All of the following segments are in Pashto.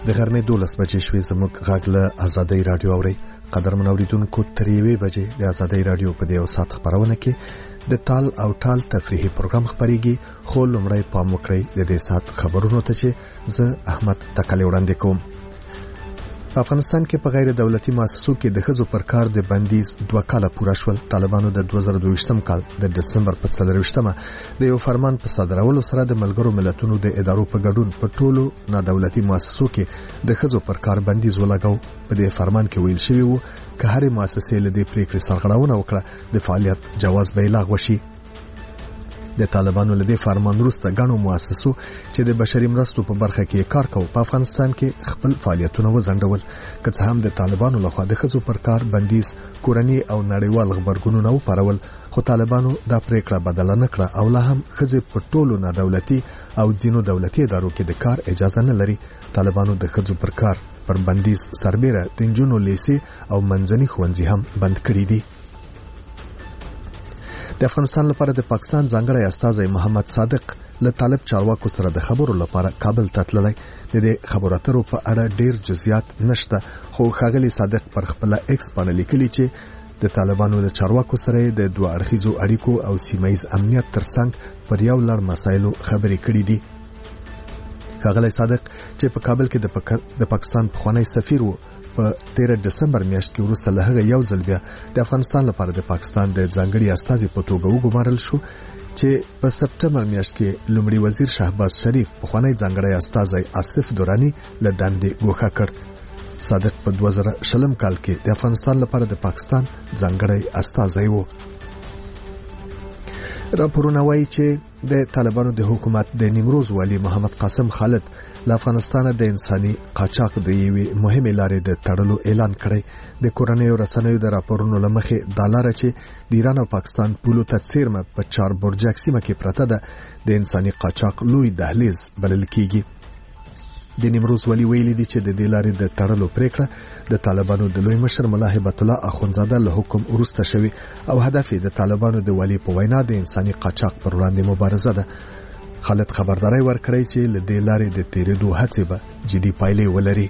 د غرمې 12 بجې شوې زموږ غږ له آزادۍ رادیو اوري. قدرمن اوریدونکو تر 1 بجې د آزادۍ رادیو په دیو سات خبرونه کې د تال او ټال تفریحي پروګرام خبريږي. خو لمړی پام وکړئ د دې سات خبرونو ته چې زه احمد تکلی وړاندې کوم. په افغانستان کې په غیر دولتي مؤسسو کې د ښځو پر کار د بندیز 2 کاله پوره شول. طالبانو د 2022م کال د دسمبر په 24مه د یو فرمان په صادرولو سره د ملګرو ملتونو د ادارو په ګډون په ټولو نادولتي مؤسسو کې د ښځو پر کار بندیز ولګاو. په دې فرمان کې ویل شوی وو چې هر مؤسسه له دې پریکړې سرغړونه وکړه د فعالیت جواز به لغوه شي. د طالبانو له دې فرمان وروسته غنو مؤسسو چې د بشري مرستو په برخه کې کار کوي په افغانستان کې خپل فعالیتونه وزندول. که څه هم د طالبانو لخوا د ښځو پر کار بندیز کورنی او نړیوال خبرګونونه وپارول، خو طالبانو دا پریکړه بدله نه کړه او لا هم ښځې په ټولو نادولتي او ځینو دولتي ادارو کې د کار اجازه نه لري. طالبانو د ښځو پر کار پر بندیز سربېره د نجونو لیسې او منځني ښوونځي هم بند کړي دي. د افغانستان لپاره د پاکستان ځانګړی استازی محمد صادق له طالب چارواکو سره د خبرو لپاره کابل ته تللی. د دې خبرو اترو په اړه ډیر جزئیات نشته، خو ښاغلی صادق پر خپل ایکس باندې لیکلي چې د طالبانو له چارواکو سره د دوه اړخیزو اړیکو او سیمایي امنیت ترڅنګ پر یو لړ مسایلو خبرې کړې دي. ښاغلی صادق چې په کابل کې د پاکستان پخوانی سفیر وو، په 13 دسمبر میاشت کې وروسته له هغه یو ځل بیا د افغانستان لپاره د پاکستان د ځانګړي استازي په توګه وګمارل شو چې په سپټمبر میاشت کې لومړي وزیر شهباز شریف پخوانی ځانګړي استازي آصف دورانی له دندې ګوښه کړ. صادق په 2020 کال کې د افغانستان لپاره د پاکستان ځانګړي استازي وو. راپورونه وایي چې د طالبانو د حکومت د نیمروز والي محمد قاسم خالد له افغانستان د انساني قاچاق د یوې مهمې لارې د تړلو اعلان کړی. د کورنیو رسنیو د راپورونو لمخې د لارې چې د ایران او پاکستان پولو ته څیرمه په 4 برجک سیمه کې پرته ده د انساني قاچاق لوی دهلیز بلل کیږي. د نیمروز والي ویلي دي چې د دې لارې د تړلو پریکړه د طالبانو د لوی مشر ملا هیبت الله اخونزاده له حکم وروسته شوی او هدف د طالبانو د والي په وینا د انساني قاچاق پر وړاندې مبارزه ده. خالد خبرداري ورکړی چې له دې لارې د تیرېدو هڅې به جدي پایلې ولري.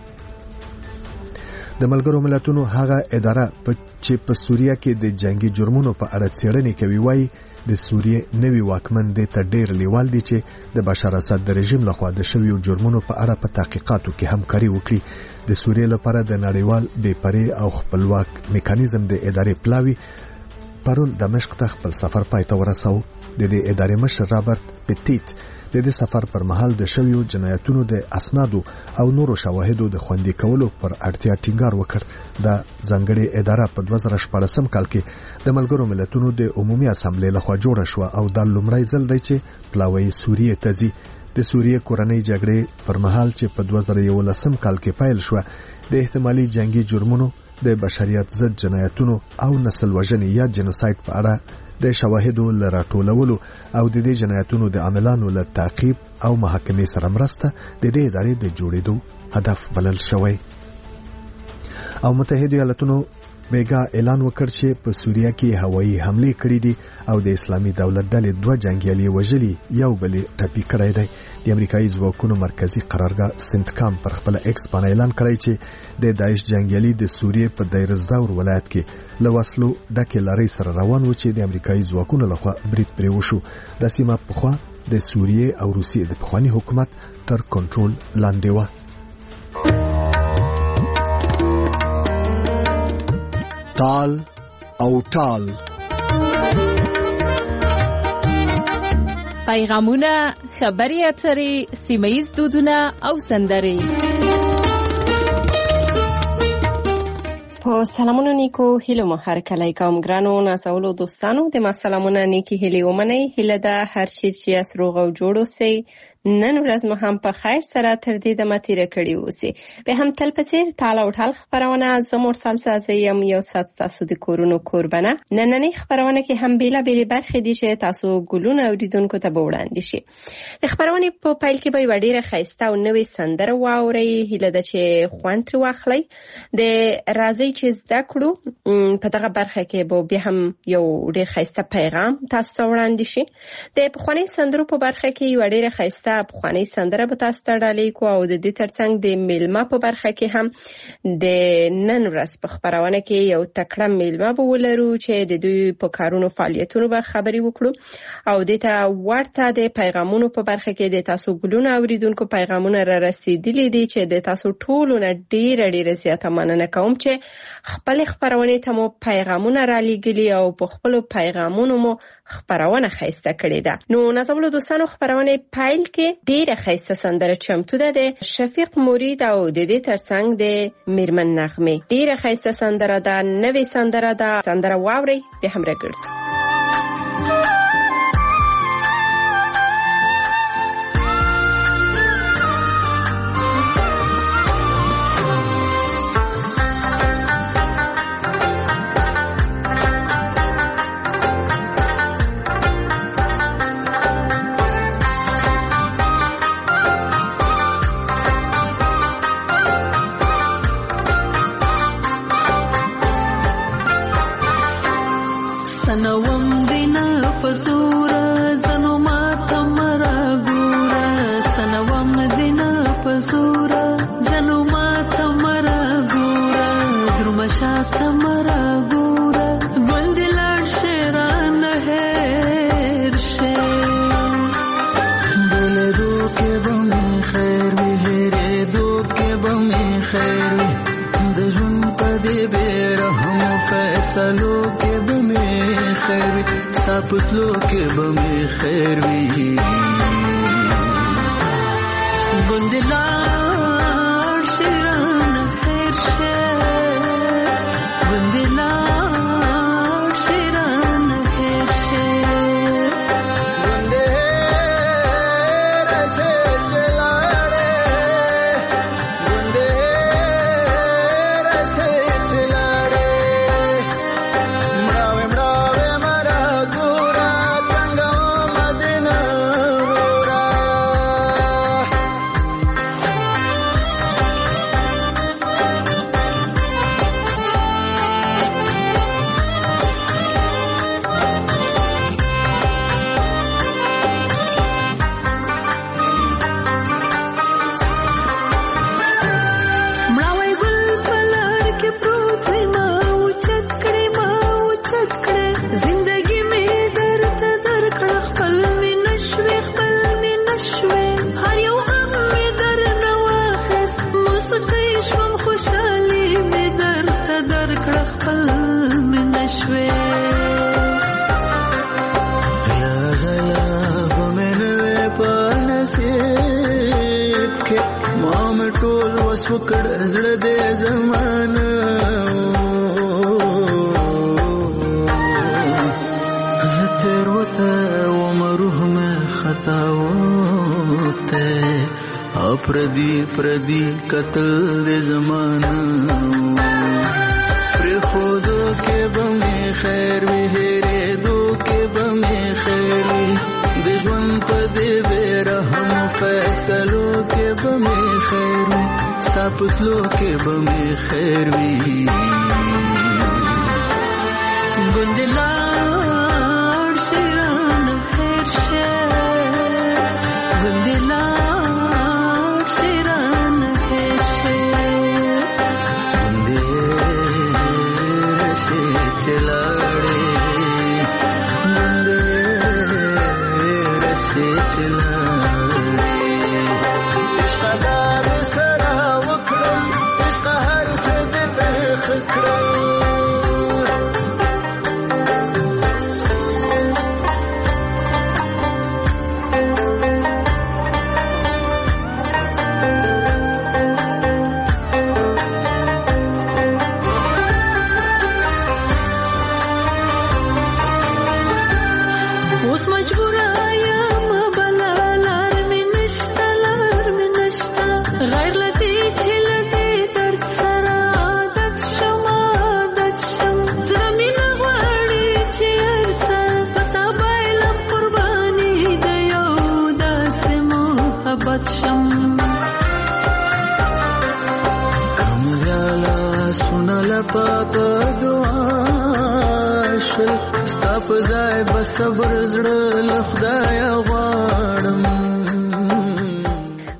د ملګرو ملتونو هغه اداره چې په سوریه کې د جنگي جرمونو په اړه څېړنې کوي وایي د سوریه نوی واکمن د ډېر لیوال دي چې د بشار اسد د رژیم لخوا د شویو جرمونو په اړه په تحقیقاتو کې همکاري وکړي. د سوریه لپاره د نړیوال بې پرې او خپلواک میکانیزم د ادارې پلاوی پرون دمشق ته خپل سفر پای ته ورساو. د دې ادارې مشر رابرټ پټیټ د دې سفر پر مهال د شویو جنایتونو د اسنادو او نورو شواهدو د خوندي کولو پر اړتیا ټینګار وکړ. دا ځانګړې اداره په 2014 کال کې د ملګرو ملتونو د عمومي اسامبلې لخوا جوړه شو او دا لومړی ځل دی چې پلاوی سوریه ته ځي. د سوریه کورنۍ جګړې پر مهال چې په 2011 کال کې پیل شو د احتمالي جنگي جرمونو د بشریت ضد جنایتونو او نسل وژنې یا جنوساید په اړه د شواهدو لراټولولو او د دې جنایتونو د عاملانو له تعقیب او محاکمې سره مرسته د دې ادارې د جوړېدو هدف بلل شوی. او متحده ایالاتونو بیګا اعلان وکړ چې په سوریه کې هوایي حمله کړې دي او د اسلامي دولت ډلې 2 جنگیالي وژلي یو بل ټپي کړی دی. د امریکایي ځواکونو مرکزی قرارګاه سنتکام پر خپل ایکس باندې اعلان کړی چې د داعش جنگیالي د سوریه په دیر الزور ولایت کې له وسلو ډکه لارې سره روان و چې د امریکایي ځواکونو لخوا برید پرې وشو. د سیمه پخوا د سوریه او روسیې د پخوانی حکومت تر کنټرول لاندې و. تال او ټال پیغامونه، خبري اترې، سیمه‌ییز دودونه او سندرې. په سلامونه نیکو هیلو مو هر کله کوم ګرانو نازولو دوستانو د ما سلامونه نیکی هیلې ومنئ. هیله ده هر چیر چې اسروغ او جوړ اوسئ. نن ورځ مو هم په خیر سره تر دې د متیره کړی اوسئ. به هم تل په څیر تال او ټال خبرونه زموږ سلسله یم یو سات تاسو د کورونو قربانه. نننې خبرونه کې هم بیلا بیل برخې دي چې تاسو ګلونه اوریدونکو ته وړاندې شي. د خبرونه په پیل کې به وړاندې خایسته او نوې سندره واوري. هیله ده چې خوند تر واخلئ. د راځي چې زده کړو په دغه برخه کې به هم یو ډېر خایسته پیغام تاسو ته وړاندې شي. د پخوانی سندرو په برخه کې یو ډېر خایسته پخوانی سندره به تاسو ته ډالۍ کو او د دې ترڅنګ د میلمه په برخه کې هم د نن ورځ په خبرونه کې یو تکړه میلمه به ولرو چې د دوی په کارونو فعالیتونو به خبري وکړو او د ته ورته د پیغامونو په برخه کې د تاسو ګلونه اوریدونکو پیغامونه را رسیدلي دي چې د تاسو ټولو نه ډیره زیاته مننه کوم چې خپل خبرونه ته مو پیغامونه را لېږلي او په خپل پیغامونو مو خبرونه خیسته کړې ده. نو نازولو دوستانو خبرونه پایل کې ډیره خیسته سندره چمتو ده د شفیق مرید او د دې ترڅنګ د میرمن نغمه. ډیره خیسته سندره ده، نوې سندره ده، سندره واوري به هم راګرځو. پتلو کې به می خیر وي ګوندلار شیران خیر شه ګوندلار شیران خیر شه ګوندې رسې چلاړې ګوندې رسې چلاړې مراوي وکړ زړه دې زمانه تر وته عمره مې خطا وته پردي قتل دې زمانه پر خودو کې به مې خیر وي هېرې دو کې به مې خیر وي د ژوند په دې بې رحم فیصلو کې به مې خیر وي پتلو کې به می خیر وي ګوندلار شیران خیر شه ګوندلار شیران خیر شه ګوندې رسې چلاړې ګوندې رسې چلاړې عشق سره وکړم عشق هر څه دې ترخ کړم اوس مجبوره یم بلا لار مې نشته غیر لدی چې لدی درد سره عادت شم زړه مې نه غواړي چې هر څه پتا بایلم قرباني د یو داسې محبت شم کمراله سنله پاپا دعا شل ستا په ځای به صبر زړه له خدایه غواړم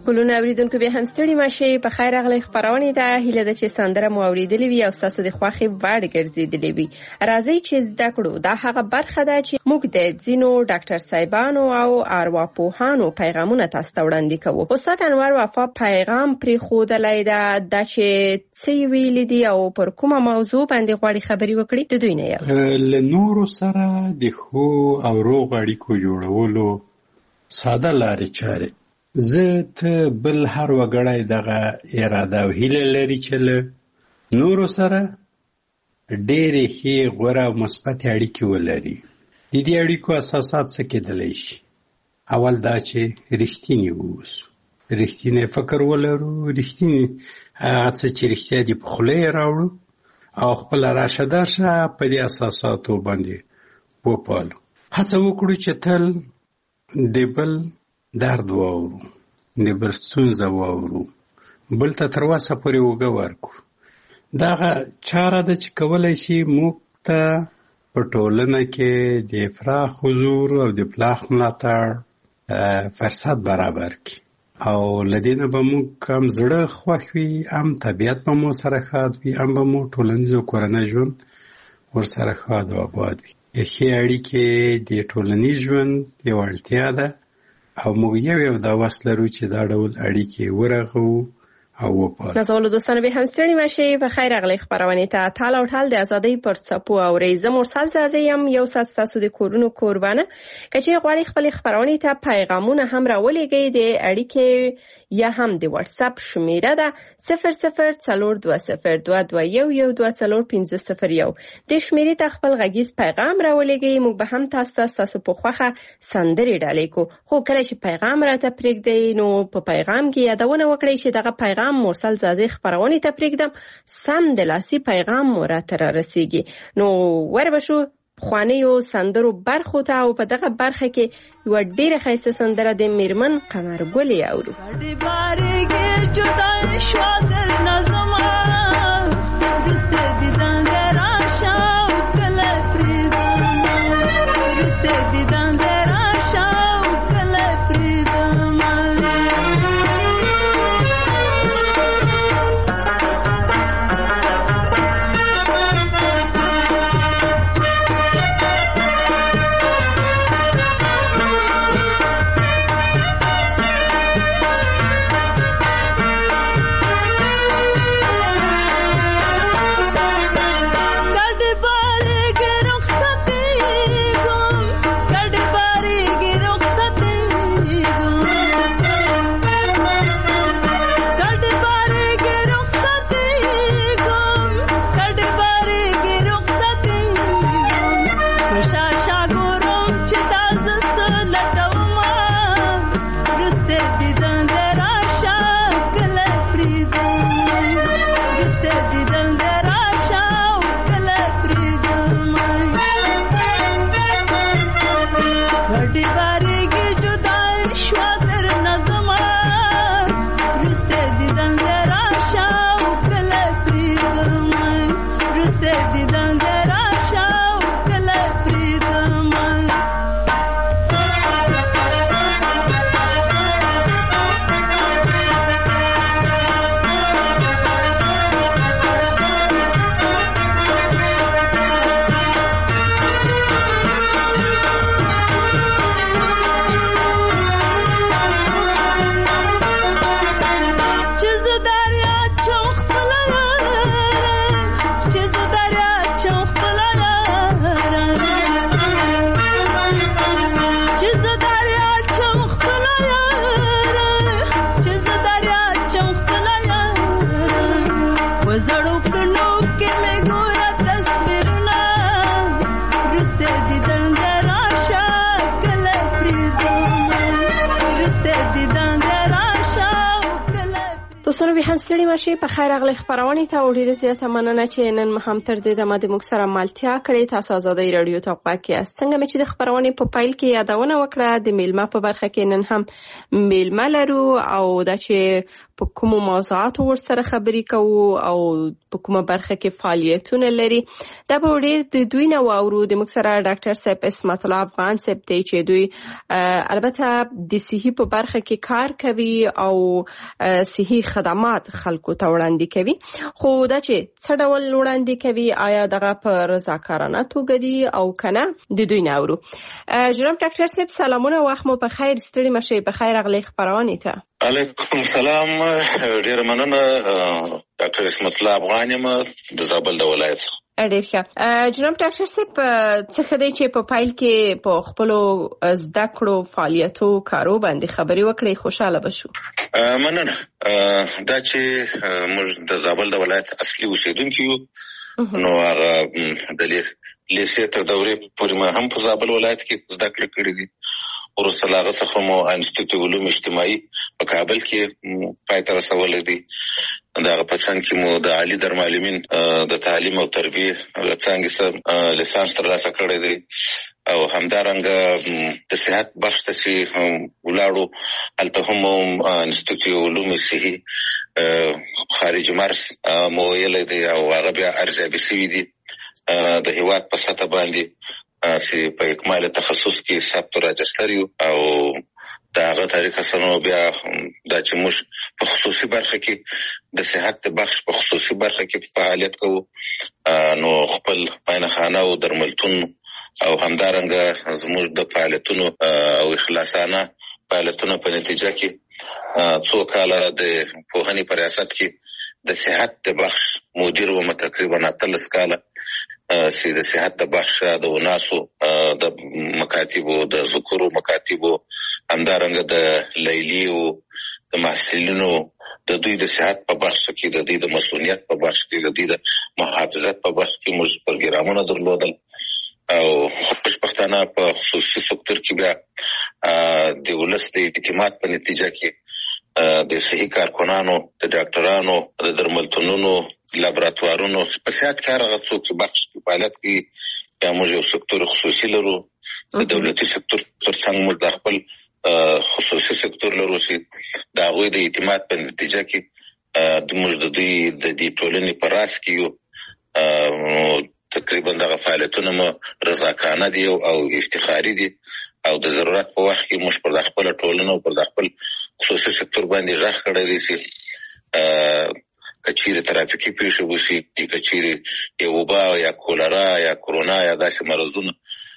ګلونه اوریدونکو به هم ستړي ماشي په خیر اغلی خبرونه ده هیله ده چې سندره مو اوریدلې وي او تاسو د خوخي وړ ګرځیدلې وي. راځي چې زده کړو دا هغه برخه ده چې موږ د ځینو ډاکټر صاحبانو او ارواپوهانو پیغامونه تاسو ته وړاندې کوو. استاد انور وفا پیغام پرې خودلای ده چې څه ویل دي او پر کومه موضوع باندې غواړي خبري وکړي د دوی نه یو له نورو سره د خو او روغ اړیکو جوړولو ساده لارې چارې. زه ته بل هر وګړی دغه اراده او هیله لري چې له نورو سره ډېرې ښې غوره او مثبتې اړیکې ولري. د دې اړیکو اساسات څه کېدلی شي؟ اول دا چې رښتیني واوسو، رښتینی فکر ولرو، رښتینی هغه څه چې رښتیا دي په خوله یې راوړو او خپله راشه درشه په دې اساساتو باندې وپالو. هڅه وکړو چې تل د بل درد واورو، د بل ستونزه واورو، بل ته تر وسه پورې اوږه ورکړو. دغه چاره ده چې کولی شي موږ ته په ټولنه کې د افراط حضور او د پلاخ ملاتړ فرصت برابر کړي او له دې نه به موږ هم زړه خوښ وي، هم طبیعت به مو سره ښاد وي، هم به مو ټولنیز او کورنی ژوند ورسره ښاد او آباد وي. ښې اړیکې د ټولنیز ژوند یوه اړتیا ده او موږ یو دا وس لرو چې دا ډول اړیکې ورغوو او وپالو. نازولو دوستانو به هم ستړي ماشي په خیر اغلی خبرونه ته ټال او ټال د ازادۍ پر څپو او ریزه مرسل زازیم یو ساس تاسو د کورونو قربانه کچې غواړي خپل خبرونه ته پیغامونه هم راولېږي د اړیکې یا هم د واتس اپ شمیره ده 0042022112401501 د شمیرې ته خپل غږیز پیغام راولېږي. موږ به هم تاسو په خوخه سندري ډالې کو خو کله چې پیغام راته پرېږدي نو په پیغام کې یادونه وکړئ چې دغه پیغام مرسل زازي خبرونه ته پرېږدم سم د لاسي پیغام راته رسیږي. نو وربشو خوانیو سندرو برخو ته او په دغه برخه کې یو ډېره ښایسته سندره د میرمن قمر ګلې اورو. دوستانو به هم ستړي ماشي په خیر اغلی خبرونه ته ډیره زیاته مننه چې نن هم تر دې د موږ سره مالتیا کړې. تاسو آزادۍ رادیو ته پاکه څنګه چې د خبرونه په پایل کې یادونه وکړه د میلمه په برخه کې نن هم میلمه لرو او دا چې په کوم موضوعات ورسره خبرې کوو او په کومه برخه کې فعالیتونه لري. دا به ډېر د دوی نه واورو. د موږ سره ډاکټر صاحب اسمت الله افغان صاحب دی چې دوی البته د صحي په برخه کې کار کوي او صحي خدمات خلکو ته وړاندې کوي. خو دا چې څه ډول وړاندې کوي، آیا دغه په رضاکارانه توګه دي او کنه، د دوی نه اورو. جناب ډاکټر صاحب سلامونه، وخت مو په خیر، ستړي مشه، په خیر راغلی خبرونه ته. علیکم سلام، ډیر مننه. ډاکټر اسمت الله افغان یم د زابل د ولایت څخه. ډیر ښه. جناب ډاکټر صاحب څه خدای چې په پایل کې په خپل زده کړو فعالیتو کارو باندې خبري وکړي، خوشاله بشو. مننه. دا چې موږ د زابل د ولایت اصلي اوسیدونکو یو، نو هغه د لیسې تر دورې پورې ما هم په زابل ولایت کې زده کړې کړې دي. وروسته له هغه څخه مو انسټیټیوټ علوم اجتماعي په کابل کې پای ته رسولی دي. د هغه په څنګ کې مو د عالي درمعلمین د تعلیم او تربیې له څانګې سره لیسانس ترلاسه کړی دی، او همدارنګه د صحت بخش ته چې ولاړو، هلته هم انسټیټیوټ علوم صحي خارج مرز مو ویلی دی، او هغه بیا ارزیابي شوي دي د هېواد په سطح باندې چې په اکمال تخصص کې ثبت راجستر یو. او د هغه طریقه سره بیا دا چې موږ په خصوصي برخه کې د صحت بخش په خصوصي برخه کې فعالیت کوو، نو خپل معاینخانه او درملتون او همدارنګه زموږ د فعالیتونو او اخلاصانه فعالیتونو په نتیجه کې 2 کاله د پوهنې په ریاست کې د صحت د بخش مدیر وم، تقریبا 13 کاله چې د صحت د بخش د وناسو د مکاتبو د ذکرو مکاتبو همدارنګه د لیلیو د محصلینو د دوی د صحت په بخش کې د دوی د مسؤلیت په بخش کې د دوی د محافظت په بخش کې موږ پروګرامونه درلودل. او خوشبختانه په خصوصي سکتور کې بیا د ولس د اعتماد په نتیجه کې د صحي کارکنانو، د ډاکټرانو، د درملتونونو، لابراتوارونو په صحت کې هغه څوک چې بخش کې فعالیت کوي، بیا موږ یو سکتور خصوصي لرو. د دولتي سکتور ترڅنګ موږ د خپل خصوصي سکتور لرو چې د هغوی د اعتماد په نتیجه کې موږ د دوی د دې ټولنې په راس کې یو. تقریبا دغه فعالیتونه مو رضاکارانه دي او افتخاري دي، او د ضرورت په وخت کې موږ پر خپل ټولنه او پر خپل خصوصي سکتور باندې ژغ کړی دی چې کچیرې ترافیکي پیښې وشي، کچیرې یو وبا یا کولرا یا کرونا یا داسې مرضونه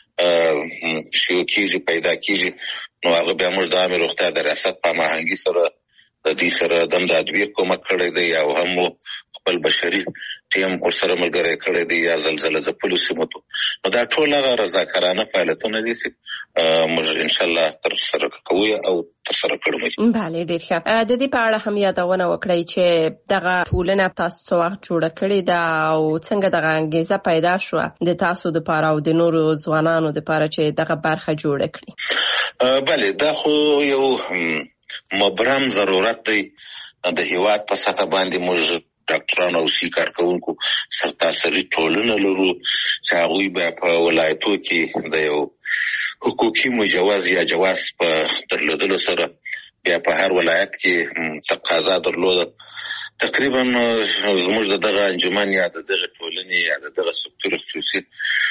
شیوع کېږي، پیدا کېږي، نو هغه بیا موږ د عامې روغتیا د ریاست په هماهنګي سره د دې سره د ادویې کومک کړی دی، او هم مو خپل بشري ټیم ورسره ملګری کړی دی، یا زلزله ځپلو سیمو ته. نو دا ټول هغه رضاکارانه فعالیتونه دي چې موږ انشاءالله ترسره کوو او ترسره کړو. بله، ډېر ښه. د دې په اړه هم یادونه وکړئ چې دغه ټولنه تاسو څه وخت جوړه کړې ده او څنګه دغه انګیزه پیدا شوه د تاسو دپاره او د نورو ځوانانو دپاره چې دغه برخه جوړه کړي. بله، دا خو یو مبرم ضرورت دی. د هېواد په سطح باندې موږ ډاکټران او صحي کارکوونکو سرتاسري ټولنه لرو چې هغوی بیا په ولایتو کې د یو حقوقي مجوز یا جواز په درلودلو سره بیا په هر ولایت کې تقاضا درلوده. تقریبا زموږ د دغه انجمن یا د دغه ټولنې یا د دغه سکتور خصوصي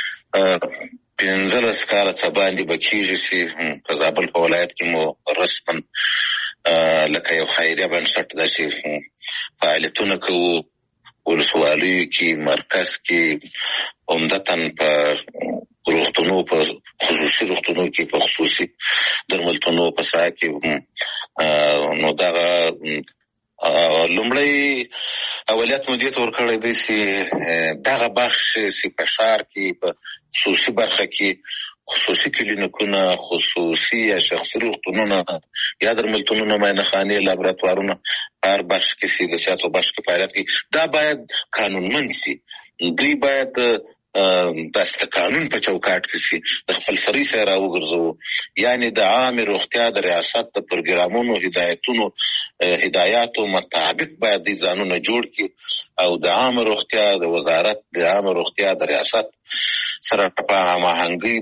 15 کاله څه باندې به کېږي چې په زابل په ولایت کې مو رسما لکه یو خیریه بنسټ داسې فعالیتونه کوو. ولسوالیو کې، مرکز کې، عمدتاً په روغتونو، په خصوصي روغتونو کې، په خصوصي درملتونو په ساحه کې. نو دغه لومړی اولیت مو دې ته ورکړی دی چې دغه بخش چې په ښار کې په خصوصي برخه کې خصوصي کلینیکونه، خصوصي یا شخصي روغتونونه یا درملتونونه، معاینخانې، لابراتوارونه هر بخش کې چې د صحت بخش کې فعالیت کوي، دا باید قانونمند شي. دوی باید داسې د قانون په چوکاټ کې شي، د خپلسرۍ سره راوګرځوو. یعنې د عامې روغتیا د ریاست د پروګرامونو هدایاتو مطابق باید دوی ځانونه جوړ کړي او د عامې روغتیا د وزارت د عامې روغتیا د ریاست سره په هماهنګۍ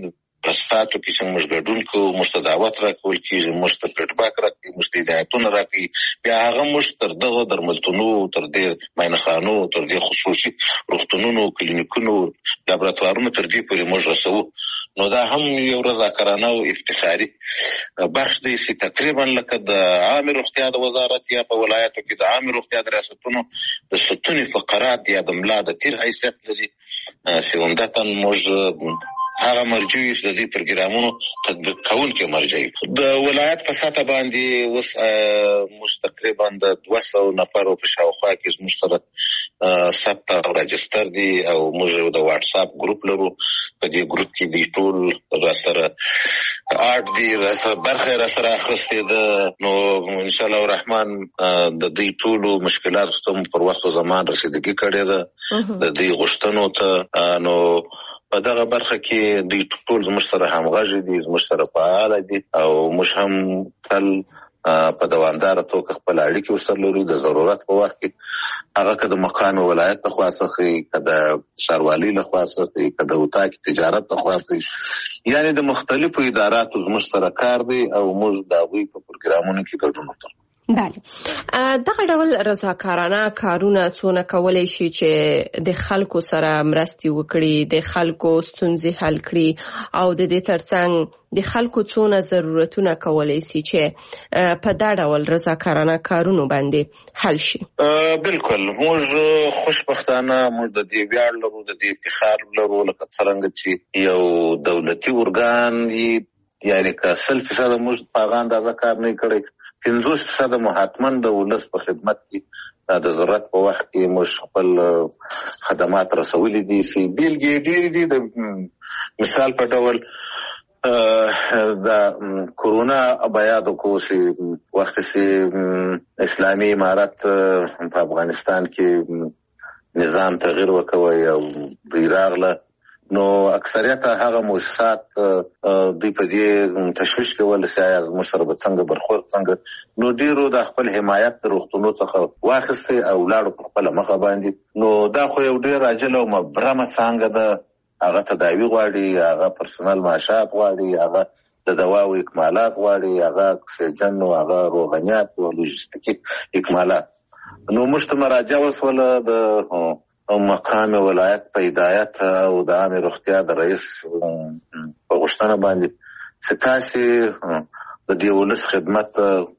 جلساتو کې څنګه موږ ګډون کوو، موږ ته دعوت راکول کېږي، موږ ته فیډباک راکوي، موږ ته هدایتونه راکوي. بیا هغه موږ تر دغه درملتونو، تر دې معاینخانو، تر دې خصوصي روغتونونو، کلینیکونو، لابراتوارونو تر دې پورې موږ رسوو. نو دا هم یو رضاکارانه او افتخاري بخش دی چې تقریبا لکه د عامه روغتیا د وزارت یا په ولایتو کې د عامه روغتیا د ریاستونو د ستوني فقرات یا د ملا د تیر حیثیت لري، چې عمدتاً موږ هغه مرجع یو د دې پروګرامونو تطبیق کوونکي مرجع یو. د ولایت په سطح باندې اوس موږ تقریبا د 200 نفرو په شاوخوا کې زموږ سره ثبت او راجستر دي، او موږ د واتس اپ ګروپ لرو. په دې ګروپ کې دي ټول راسره دي، برخه راسره اخیستې ده. نو ان شاء الله الرحمن د دې ټولو مشکلاتو ته پر وخت او زمان رسیدګي کړې ده د دې غوښتنو ته. نو په دغه برخه کې دوی ټول زموږ سره همغږي دي، زموږ سره فعال دي، او موږ هم تل په دوامداره توګه خپل اړیکې ورسره لرو. د ضرورت په وخت کې هغه که د مقام ولایت لخوا څخه، که د ښاروالۍ لخوا څخه، که د اتاق تجارت لخوا څخه، یعنې د مختلفو اداراتو زموږ سره کار دی او موږ د هغوی په پروګرامونو کې ګډون کوو. بله، دغه ډول رضاکارانه کارونه څونه کولی شي چې د خلکو سره مرستې وکړي، د خلکو ستونزې حل کړي، او د دې ترڅنګ د خلکو څونه ضرورتونه کولی شي چې په دا ډول رضاکارانه کارونو باندې حل شي؟ بالکل، موږ خوشبختانه موږ د دې ویاړ لرو، د دې افتخار لرو، لکه څرنګه چې یو دولتي ارګان یعنی که 100% موږ په هغه اندازه کار نه کړی، 50% محتماً د ولس په خدمت کې د ضرورت په وخت کې موږ خپل خدمات رسولي دي. چې بیلګې ډېرې دي. د مثال په ډول د کورونا بیاد کو چې وخت چې اسلامي امارت په افغانستان کې نظام تغییر وکوي او راغله، نو اکثریت هغه مؤسسات دوی په دې تشویش کول چې آیا موږ سره به څنګه برخورد څنګه. نو ډیرو د خپل حمایت د روغتونو څخه واخیستې او لاړو په خپله مخه باندې. نو دا خو یو ډیر عاجل او مبرمه څانګه ده، هغه تداوي غواړي، هغه پرسونل معاشات غواړي، هغه د دوا او اکمالات غواړي، هغه اکسیجن او هغه روغنیات او لوجستیکي اکمالات. نو موږ ته مراجعه وسوله د مقام ولایت په هدایت او د عامه روغتیا د رئیس په غوښتنه باندې چې تاسو د دې ولس خدمت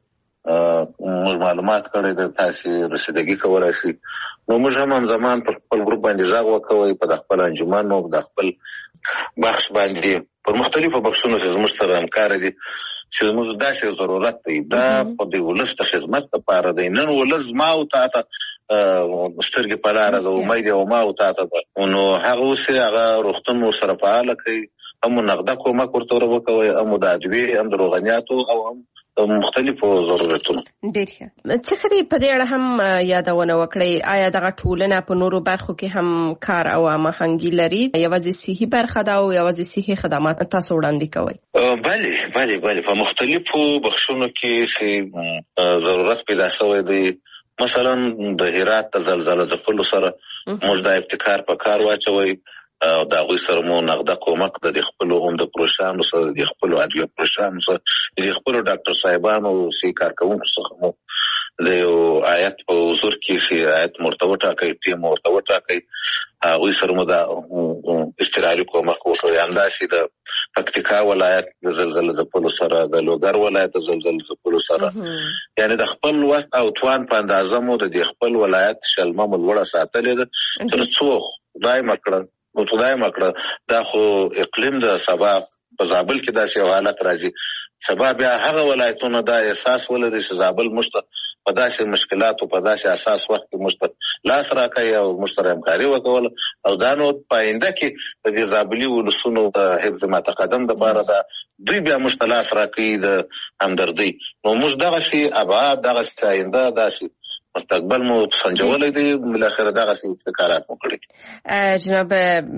معلومات کړئ، د تاسو رسیدګي کولای شي. نو موږ هم همزمان پر خپل ګروپ باندې ژغ وکوي، په خپل انجمن او د خپل بخش باندې پر مختلفو بخشونو چې زموږ سره همکار دي چې موږ داسې ضرورت دی دا په دې ولس ته خدمت لپاره دی. نن ولس ما او تاسو سترګې په لاره د امید او ما او تاسو نو هغه اوس هغه روغتون سره فعال کوي، هم نقده کومک ورته ورکوي، هم د ادویې، هم د روغنیاتو او هم مختلفو ضرورتونو. ډېر ښه. څه خدي په دې اړه هم یادونه وکړئ، آیا دغه ټولنه په نورو برخو کې هم کار او هماهنګي لري؟ یوازې صحي برخه ده او یوازې صحي خدمات تاسو وړاندې کوئ؟ بله په مختلفو بخشونو کې چې ضرورت پیدا شوی دی. مثلا د هرات د زلزلې ځپلو سره موږ د ابتکار په کار واچوي، د هغوی سره مو نقده کومک د خپلو هم د پروشانو سره، د خپلو ادویه پروشانو سره، د خپلو ډاکټر صاحبانو او سی کارکوونکو څخه مو د یو آیت په حضور کې چې آیت مرتبه ټاکي، ټیم مرتبه ټاکي، هغوی سره مو د استراري کومک وکړي. همداسې د پکتیکا ولایت د زلزلې ځپلو سره، د لوګر ولایت د زلزلې ځپلو سره، یعنی د خپل وس او توان په اندازه مو د خپل ولایت شلمه مو لوړه ساتلې ده تر څو خدای مکړه دا خو اقلیم د سبا په زابل کې داسې یو حالت راځي، سبا بیا هغه ولایتونه دا احساس ولري چې زابل موږ ته په داسې مشکلاتو په داسې اساس وخت کې موږ ته لاس راکوي او موږ سره همکاري وکوله، او دا نو په آینده کې د دې زابلي ولسونو د حفظ متقدم دپاره دا دوی بیا موږ ته لاس راکوي د همدردۍ. نو موږ دغسې ابعاد، دغسې آینده، داسې مستقبل مو سنجولای دی بالاخره دغه ابتکارات مو کړی. جناب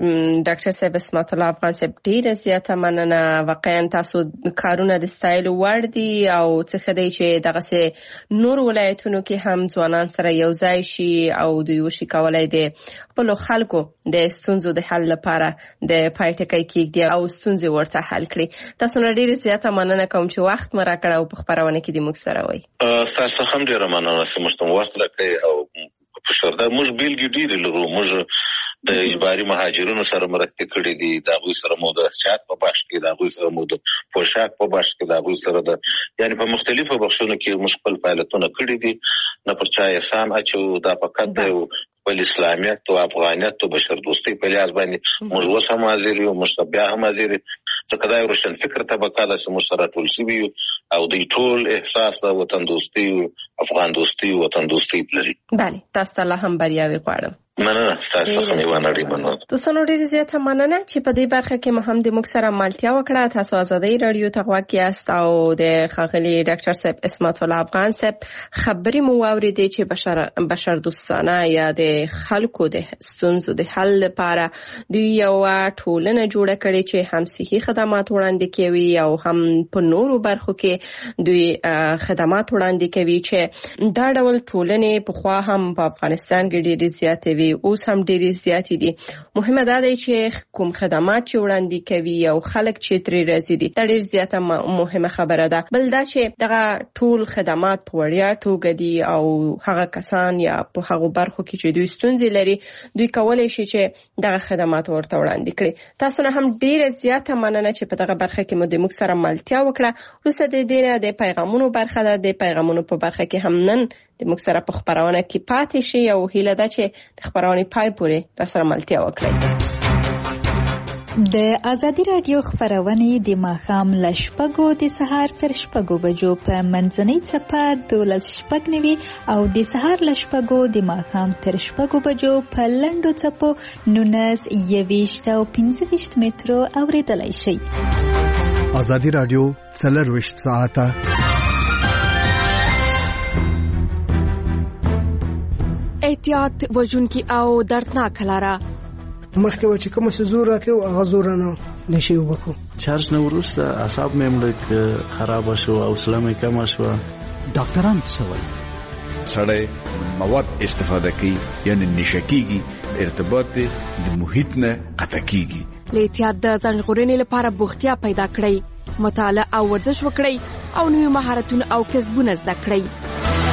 ډاکټر صاحب اسمت الله افغان صاحب ډیره زیاته مننه. واقعا تاسو کارونه د ستایل وړ دي او څه خدای چې دغه سه نور ولایتونو کې هم ځوانان سره یو ځای شي او دوی وشي کولای دي خپل خلکو د ستونزو د حل لپاره د پایټکای کېږي او ستونزې ورته حل کړي. تاسو نه ډیره زیاته مننه کوم چې وخت مو راکړ او په خبرونه کې د موږ سره وای. تاسو هم ډیره مننه چې موږ وخت راکړی او په شردا موږ بیلګې ډیرې لرو. موږ د اجباري مهاجرینو سره مرسته کړې دي، د هغوی سره مو د صحت په بخش کې، د هغوی سره مو د پوشاک په بخش کې، د هغوی سره د یعنی په مختلفو بخشونو کې موږ خپل فعالیتونه کړي دي. نه پر چا احسان اچو، دا فقط د خپل اسلامیت او افغانیت او بشر دوستۍ په لحاظ باندې موږ اوس هم حاضر یو، موږ بیا هم حاضر یو. ځکه دا یو روشن فکر طبقه ده چې موږ سره ټول شوي یو او دوی ټول احساس د وطن دوستۍ، افغان دوستۍ، وطن دوستۍ لري. بله، تاسو ته الله هم بریاوې غواړم. مننه تاسو څخه مې ونړی مننه. دوستانو ډیره زیاته مننه چې په دې برخه کې مو هم د موږ سره ملتیا وکړه. تاسو ازادي رادیو ته غواړئ یاست او د خاغلی ډاکټر صاحب اسمت الله افغان صاحب خبرې مو واوریدې چې بشر دوستانه یا د خلکو د ستونزو د حل لپاره دوی یو ټولنه جوړه کړې چې هم صحي خدمات وړاندې کوي او هم په نورو برخو کې دوی خدمات وړاندې کوي چې دا ډول ټولنې په خوا هم په افغانستان کې ډېرې زیاتې وي، اوس هم ډېرې زیاتې دي. مهمه دا دی چې کوم خدمات چې وړاندې کوي او خلک چې ترې راځي دي دا ډېر زیاته مهمه خبره ده. بل دا چې دغه ټول خدمات په وړیا توګه دي او هغه کسان یا په هغو برخو کې چې دوی ستونزې لري دوی کولی شي چې دغه خدمات ورته وړاندې کړي. تاسو نه هم ډېره زیاته مننه چې په دغه برخه کې مو د موږ سره ملتیا وکړه. وروسته د دې نه د پیغامونو برخه ده. د پیغامونو په برخه کې هم نن د موږ سره په خبرونه کې پاتې شي او هیله ده چې د خبرونه پای پورې راسره ملتیا وکړئ. د ازادي رادیو خبرونه د ماښام له 6 د سهار تر 6 بجو په منځنۍ څپه 12:09 او د سهار له 6 د ماښام تر 6 بجو په لنډو څپو 19 او 15 مترو اوریدلای شئ. ازادي رادیو 24 ساعته احتیاط وژونکي او دردناک لاره. مخکې و چې کوم څه زور راکړو هغه زور نه نشي وکړو. چارج نه ورسته اعصاب مې مړ خراب شو او سلام کم شو. ډاکټران څه وایي؟ سړی مواد استفاده کوي یعنی نشکیږي، ارتباط د محیط نه قطع کیږي. له احتیاط د ځانژغورنې لپاره بوختیا پیدا کړئ، مطالعه او ورزش وکړئ او نوي مهارتونه او کسبونه زده کړئ.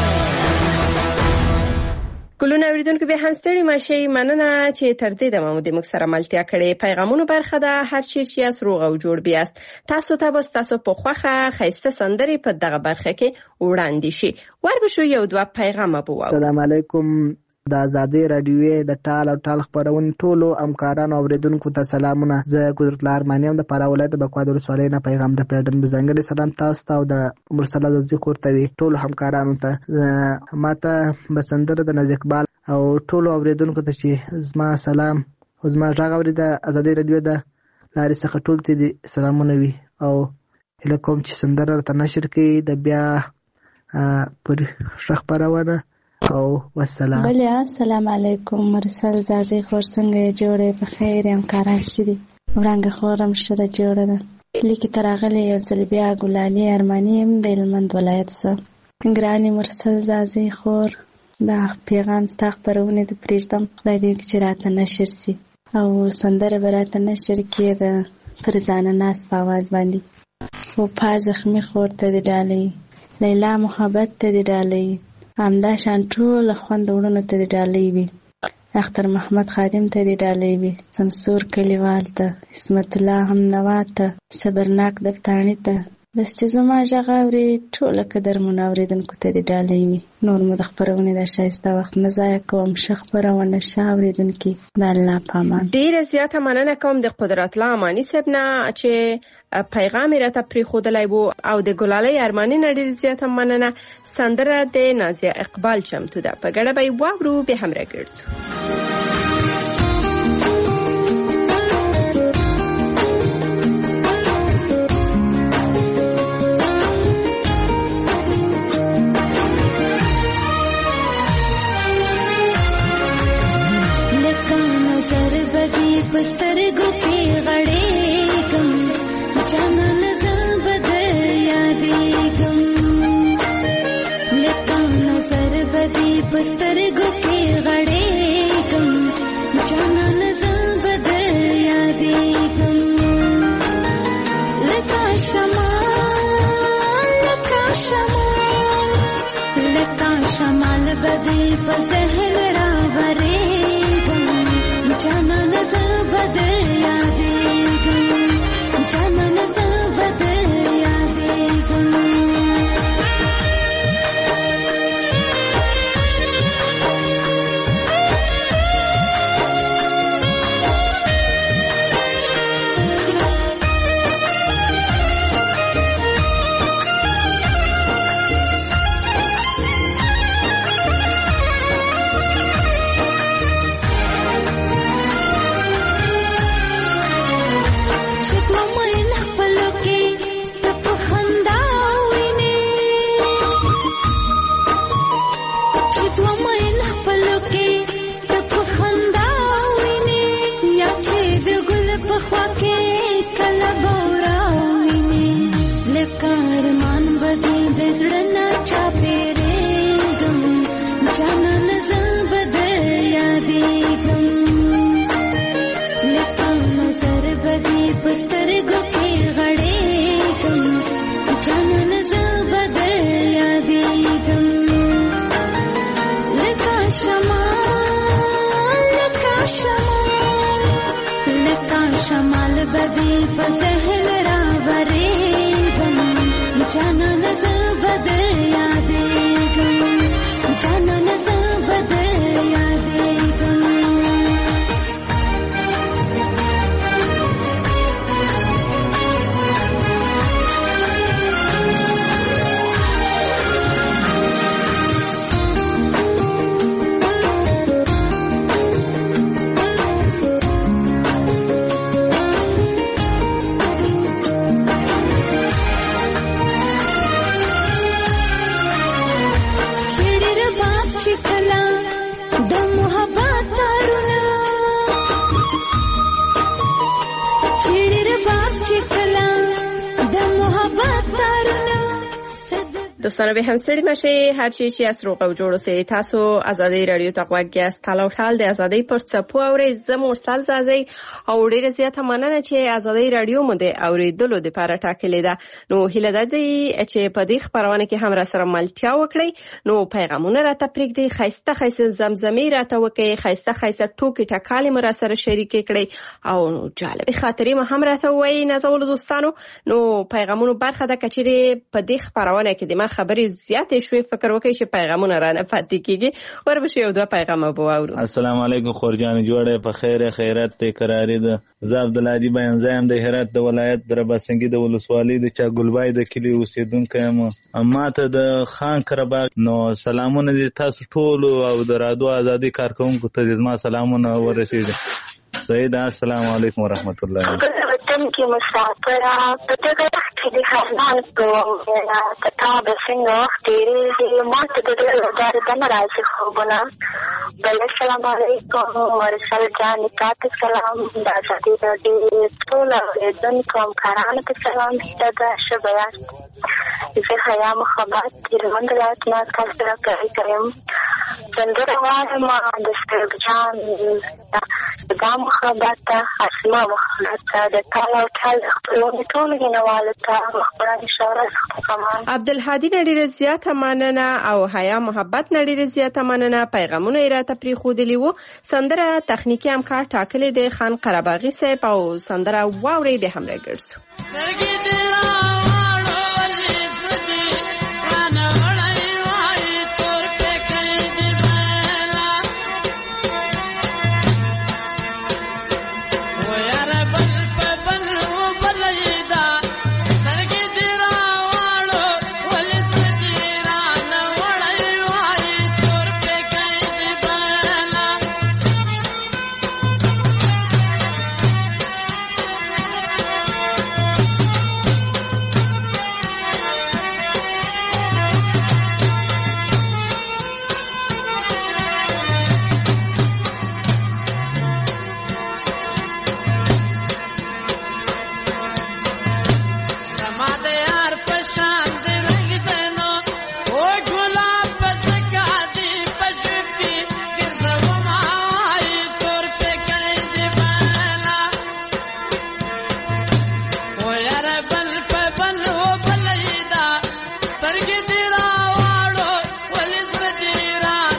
ګلونه اوریدونکو به هم ستړي ماشي. مننه چې تر دې دمه مو د موږ سره ملتیا کړې. پیغامونو برخه ده. هر چیرې یاست روغ او جوړ بیاست. تاسو ته به تاسو په خوخه خیسته سندري په دغه برخه کې وړاندې شي. وربشو یو دوه پیغام ابو. السلام علیکم. د ازادي رادیو د ټال او ټال خبرونه ټولو همکارانو اوریدونکو ته سلامونه. زه ګذرت لارمانیم د پاره ولایت د بکواد ولسوالۍ نه پیغام د پیډن د ځنګړي سلام تاسو ته او د مرسله د ذکر ته وی ټولو همکارانو ته ماته بسندره د نزیک بال او ټولو اوریدونکو ته چې زما سلام او زما ژغ اوري د ازادي رادیو د لارې څخه ټول ته سلامونه وی او هله کوم چې سندره ته نشر کړي د بیا پر خبرونه او والسلام. بله السلام علیکم. مرسل زازی خور څنګه جوړه په خیر همکاران شری ورنګ خورم شره جوړه ده لیکي ترغله یو ځل بیا ګلالي ارمانیم د هلمند ولایت څخه ګرانی مرسل زازی خور دا پیغام ستا خبرونه د پریږدم خدای دې چې راته نشر سي او سندره براته نشر کړي پر ځان ناس په आवाज باندې او پازخمي خور ته دی ډالې لیلا محبت ته دی ډالې همدا شان ټول خوند وړونو ته دی ډالې وي اختر محمد خادم ته دی ډالې وي سمسور کلیوال ته اسمت الله هم نوات ته صبرناک دفتانی ته بس چې زما ژغ اوري ټوله قدر مناوریدونکو ته دی ډالې وي. نور مو د خبرونې د شایسته وخت نه ضایع کوم. ښه خبرونه ښه اوریدونکي د الله په امان. ډېره زیاته مننه کوم د قدرت الله اماني صاحب نه چې پیغام یې راته پرېښودلی و او د ګلالۍ ارماني نه ډېره زیاته مننه. سندره د نازیه اقبال چمتو ده. په ګډه به یې واورو، بیا هم راګرځو. بدی په ذهن راورېږم جانانه زه به در یادېږم جانانه زه به در یادېږم شمال بدی په ذهن راورېږم جانانه زه به در یادېږم جانانه زه به در یادېږم دوستانو به همسړي مشه هر چی چې از روغ او جوړ اوسئ تاسو ازادي رادیو ته غوږ یاست تاله ټال د ازادي پر څپو اورئ زه مرسل زازي او ډیره زیاته مننه چې ازادي رادیو مو د اوریدلو لپاره ټاکلې ده نو هیله ده چې په دې خبرونه کې هم را سره ملتیا وکړئ نو پیغامونه راته پرېږدئ خیسته خیسته زمزمې راته وکړئ خیسته خیسته ټوکې ټکالې مو را سره شریکې کړئ او جالبې خاطرې مو هم راته ووایئ نازولو دوستانو نو پیغامونو برخه ده که چیرې په دې خبرونه کې د ما خبرې زیاتې شوې فکر وکړئ چې پیغامونه رانه پاتې کېږي ورپسې یو دوه پیغامه به واورو. السلام علیکم خورجان جوړې په خیر خیرات ته قرارې ده زه عبدالهادي بیانزی یم د هرات د ولایت د رباسنګي د ولسوالۍ د چاګلبای د کلي اوسېدونکی یم. ما ته د خان قرهباغ نو سلامونه دي تاسو ټولو او د رادیو ازادي کارکوونکو ته زما سلامونه ورسېږي. صحیح ده. السلام علیکم ورحمت الله. وطن کې مسافره په دغه وخت کې د خزان په کتاب څنګه وخت تېرېږي ما ته د دې لپاره د نه راځي خوبونه بل السلام علیکم مرسل جان تاسو سلام د ازادي رادیو ټول اوریدونکو همکارانو ته سلام دا شبیات زه حیا محبت د منډلات نه تاسو راکړی کوم څنګه وایم د سترګ جان دا محبت اسما محبت د تعالی تعالی خپلونه ټول غنواله ته خبرانه اشاره کوم. عبدالهادي ډېر زیاته مننه او حیا محبت ډېر زیاته مننه پیغامونه راته پری خودلی وو سندره تخنیکی همکار ټاکلې د خان قرهباغي صاحب او سندره واوري به هم راګرځو. سترګې دې راواړو ولې زړه دې را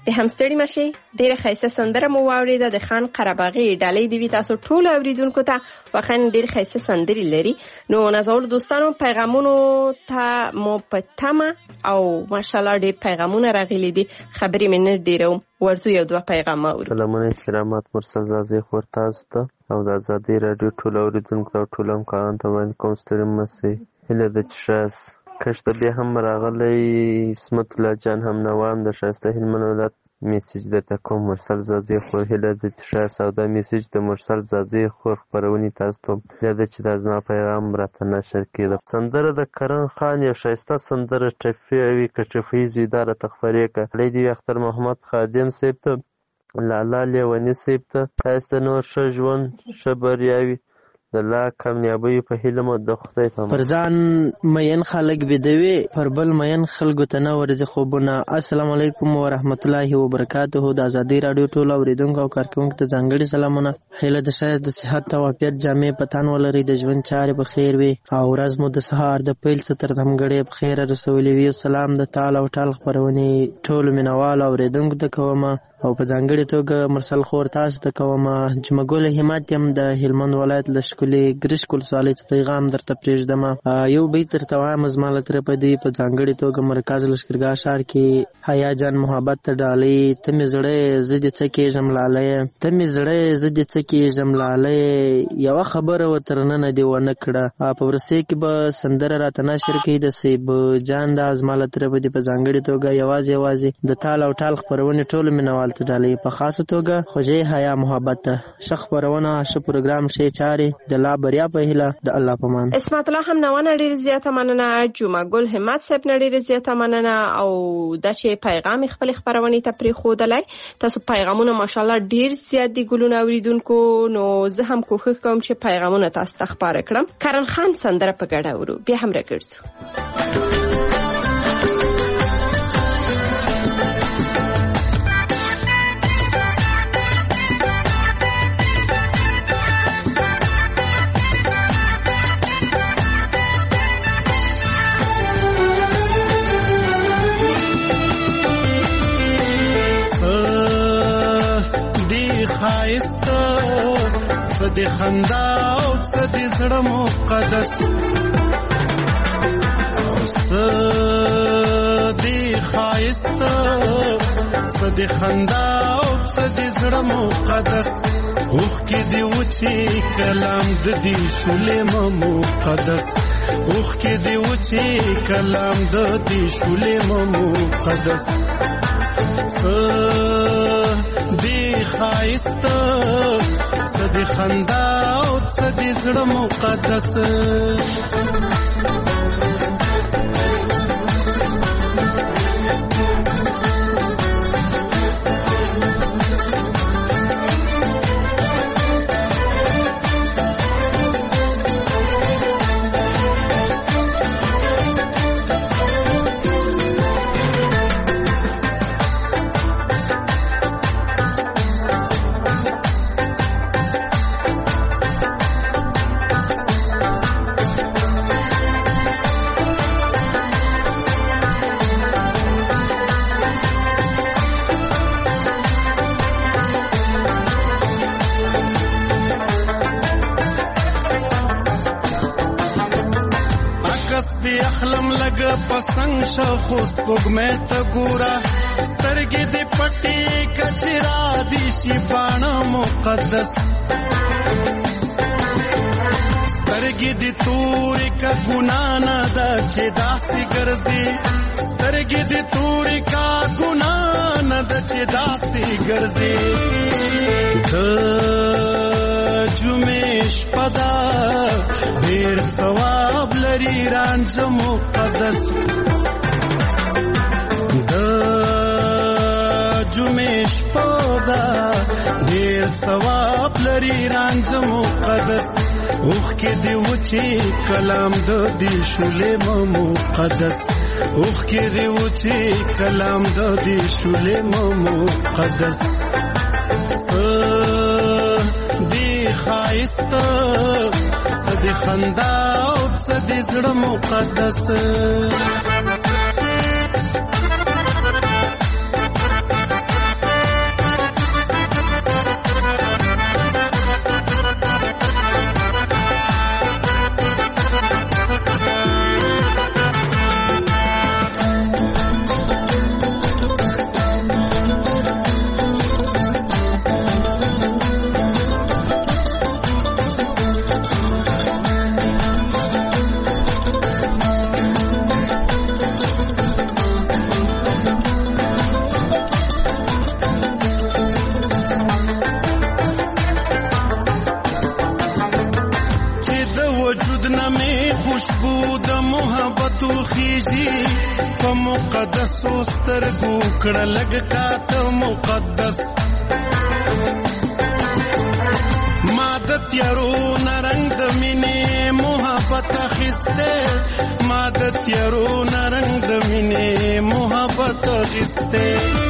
د همستړي مشي ډیره ښایسته سندره مو واورېده د خان قرهباغي ډالۍ دی تاسو ټول اوریدونکو ته واخا ډیر ښایسته سندري لري نو نازول دوستانو پیغامونو ته مو پتمه او ماشاءالله ډیر پیغامونه راغلي دي خبرې مې نه ډیرو ورزو یو دوه پیغام اورو. سلامونه استرامات مرسل زازي خور تاسو ته او د آزادۍ رادیو ټول اوریدونکو او ټول همکارانو ته باندې کوم ستړي مسي هله د چشاس کشته بیا هم راغلی اسمت الله جان هم نوام د شایسته هلمند ولایت میسیج درته کوم مرسل زازي خور هله د چشاس او دا میسیج د مرسل زازي خور خپرونې تاسو ته هله چې د زما پیغام راته نشر کړه. سندره د کرن خان یو شایسته سندره ټفیوي کټفیز اداره تخفریه کړي دی اختر محمد خادم صاحب ته لالا لیونی صاحب ته تاسو نور ښه ژوند ښه بریاوي د لا کامیابی په هیله مو د خدای په پر ځان مین خلک بدوي پر بل مین خلکو ته نه ورځي خوبونه. السلام علیکم ورحمت الله وبرکاته. د آزادۍ رادیو ټول اوریدونکو او کارکونکو ته ځانګړي سلامونه. هیله د شایست د صحت او عافیت جامې پتان ولري د ژوند چارې په خیر وي او ورځ مو د سهار د پیل ستر دمګړې په خیر رسولي وي. سلام د تعالی او ټال خبرونه ټول مینوال اوریدونکو ته کوم او په ځانګړي توګه مرسل خور تاسو ته کوم. جمګل همت هم د هلمند ولایت لشکلي ګریش کول سوالې پیغام درته پرېږدم. یو بیت ترته وایم زماله تر په دې په ځانګړي توګه مرکز لشکرګاه ښار کې حیا جان محبت ته ډالۍ ته مې زړه زدي څه کېږم لاله ته مې زړه زدي څه کېږم لاله یو خبره وترنه دی ونه کړه په ورسې کې به سندره راته نشر کړي د سیب جان د ازماله تر په دې په ځانګړي توګه یوازې د تال او ټال خبرونه ټول مینوال ته ډالۍ په خاصه توګه خوږې حیا محبت ښه خبرونه ښه پروګرام ښه چارې د لا بریا په هیله د الله په امان. اسمت الله هم نوانه ډیر زیاته مننه. جمعه ګل همت صاحب ډیر زیاته مننه او د چې پیغام خپل خبرونه ته پری خودلای تاسو پیغامونه ماشاءالله ډیر زیات دي ګلونه اوریدونکو نو زه هم کوښښ کوم چې پیغامونه تاسو ته خبره کړم. کرن خان سندره په ګډه ورو بیا هم راګرځو. د خندا او د زړه مقدس د خایست د خندا او د زړه مقدس اوخ کې دی وچی کلام د دې شولې مقدس اوخ کې دی وچی کلام د دې شولې مقدس د خایست د خندا او د زړه مقدس پسنګ شخو سپوږمې ته ګورا سترګې دې پټې کچرا دي شي باڼه مقدس سترګې دې تورې کا ګنا نه ده چې داسې ګرځي سترګې دې تورې کا ګنا نه ده چې داسې ګرځي د جمعې شپه ده ډېر ثواب لري رانځ مقدس د جمعې شپه ده ډېر ثواب لري رانځ مقدس اوخ کې دی وچی کلام د دې شولې مقدس اوخ کې دی وچی کلام د دې شولې مقدس دی خایست د خندا او د زړه مقدس مقدس سترګو کړه لګ کاته مقدس مادت یارو نرنګ د مینې محبت اخیسته مادت یارو نرنګ د مینې محبت اخیسته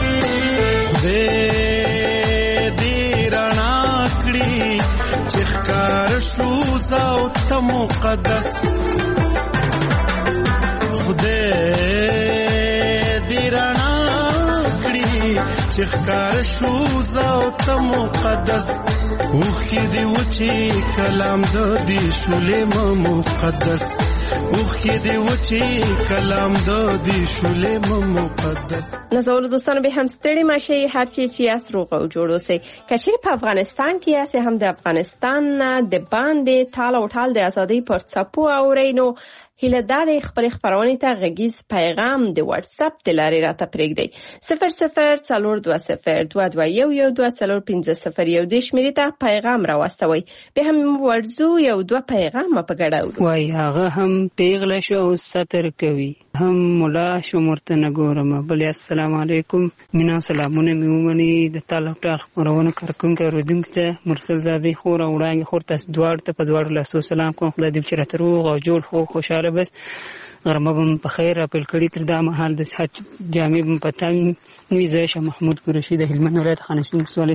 دې رڼا کړي چې ښکار شو زاو ته مقدس دې رڼا کړي چې ښکار شو زاو ته مقدس اوخی دی وچی کلام د دی شولې مقدس اوخی دی وچی کلام د دی شولې مقدس. نازولو دوستانو به هم ستړي ماشي هر چی چې اس روغ او جوړ اوسئ. کچې په افغانستان کې یاست هم د افغانستان د باندې تال او ټال د ازادۍ پر څپو اورینو هیله دا د خپل خبرونه ته غږیز پیغام د واتس اپ د لارې راته پرېږدئ 00420221124015 شمیرې ته پیغام راواستوئ. به هم ورزو یو دوه پیغام په ګډه اورو. وای هغه هم پیغله شو او ستر کوي هم مولا شو مرته نګورم بل السلام علیکم مینا سلامونه میومني د تعلق خبرونه کارکونکو رودونکو ته مرسل زادي خور او وړاندې خور تاسو دوړ ته په دوړ له سلام کوم خدای دې چې راتروغ او جوړ خو خوشاله بس غرمه بم په خیر اپل کړی تر دا مهال د حج جامع بم پتاوی نوې زشه محمود قریشي د هلمند ولایت خانشین سوالې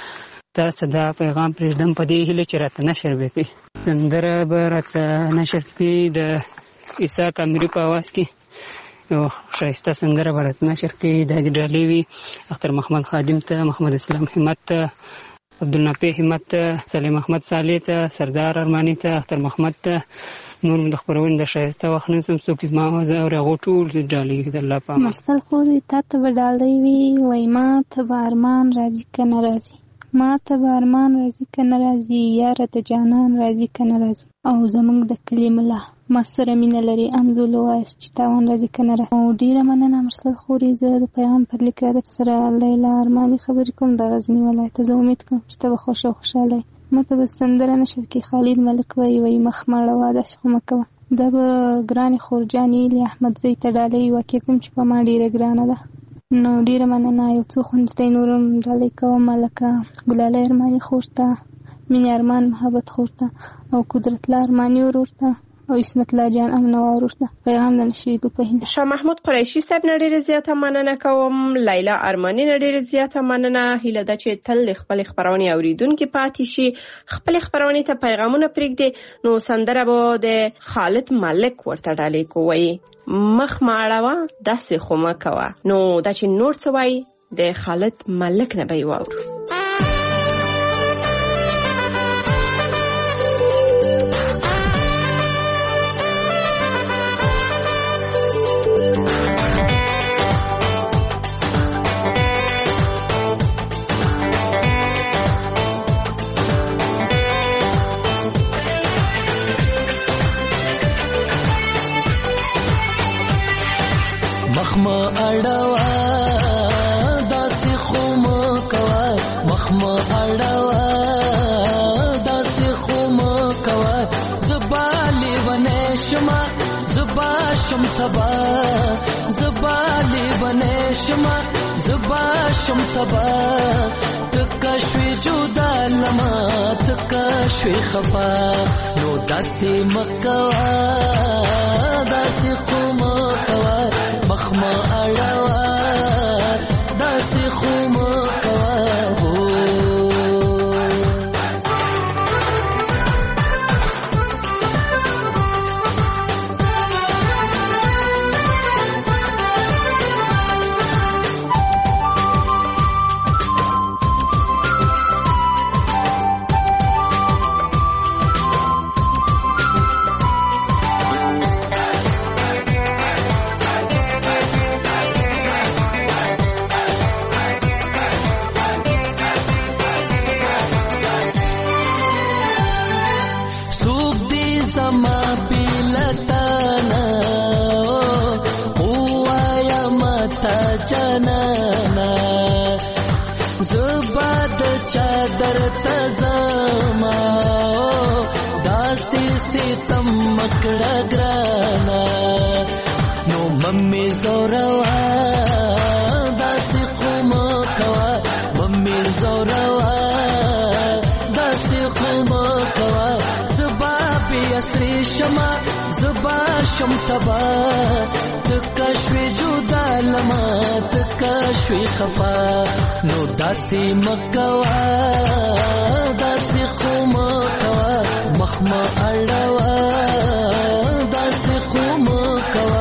تاسو دا پیغام پرېږدم په دې هیله چې راته نشر وکړي سندره به راته نشر کړي د عیسی کامري په आवाज کې یو ښایسته سندره به راته نشر کړي د ډالۍ وي اختر محمد خادم ته محمد اسلام همت ته عبدالنافع همت ته سلیم احمد صالح ته سردار ارماني ته اختر محمد ته نور د خبرونه د شایسته وخت نسم څوک ما او هغه ټول ډالۍ د الله په مرسل خو ته به ډالۍ وي وای ما ته به ارمان راځي کنه راځي ما ته به ارمان راځي کنه راځي یاره ته جانان راځي کنه راځي او زمونږ د کلیم الله ما سره مینه لري امزولو وایس چې تاوان راځي کنه راځي او ډیره مننه مرسل خوري زه د پیغام پر لیک در سره لیلا ارماني خبرې کوم د غزنی ولایت زه امید کوم چې ته به خوشاله مته به سندره نشر کې خالد ملک وای مخ مړه واده خو مکه دا به ګران خورجانی لی احمد زید ډالۍ وکړم چې په ما ډیره ګرانه ده نو ډیره مننه یو څو خوندته نورم ډالۍ کوم ملکه ګلاله ارماني خورته مين ارمان محبت خورته او قدرت الله ارماني ورورته او اسمت الله جان امنه ورورته پیغام نشید په هند شاه محمود قریشي صاحب نړۍ زیاته مننه کوم لیلا ارماني نړۍ زیاته مننه هیله ده چې تل خپل خبرونه اوریدونکو پاتې شي خپل خبرونه ته پیغامونه پرېږدي نو سندره به د خالد ملک ورته ډالۍ کوي مخ ماړه داسې خو ما کوه نو دا چې نور څه وای د خالد ملک نه به وورو زبالی بنے شما زبا شم تبا تکشوی جدا لما تکشوی خفا نو داسی مکوا داسی خوما کوا مخما اڑوا داسی خوما کوا چادر تزما داسي ستم مکړه ګرانا نو ممي زوروا داسې خو مه کوه ممي زوروا داسې خو مه کوه زبا بې اسرې شمه زبا شم تبا تکه شوې جدا لما تکه شوې خفا نو داسې مه کوه داسې خو مه کوه مخ مه اړوه داسې خو مه کوه